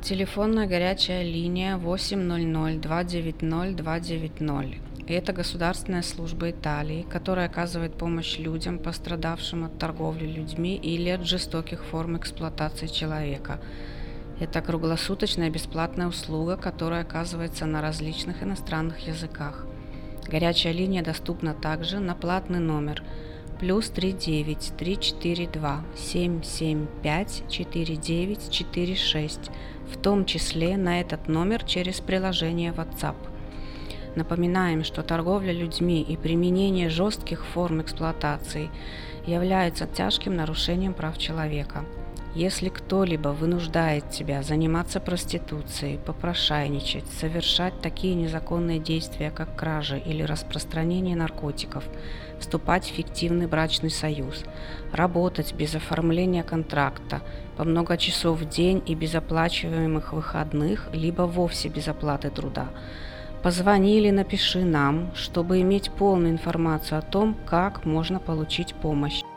Телефонная горячая линия 800-290-290. Это государственная служба Италии, которая оказывает помощь людям, пострадавшим от торговли людьми или от жестоких форм эксплуатации человека. Это круглосуточная бесплатная услуга, которая оказывается на различных иностранных языках. Горячая линия доступна также на платный номер +39 342 775 4946, в том числе на этот номер через приложение WhatsApp. Напоминаем, что торговля людьми и применение жестких форм эксплуатации являются тяжким нарушением прав человека. Если кто-либо вынуждает тебя заниматься проституцией, попрошайничать, совершать такие незаконные действия, как кражи или распространение наркотиков, вступать в фиктивный брачный союз, работать без оформления контракта, по много часов в день и без оплачиваемых выходных, либо вовсе без оплаты труда, позвони или напиши нам, чтобы иметь полную информацию о том, как можно получить помощь.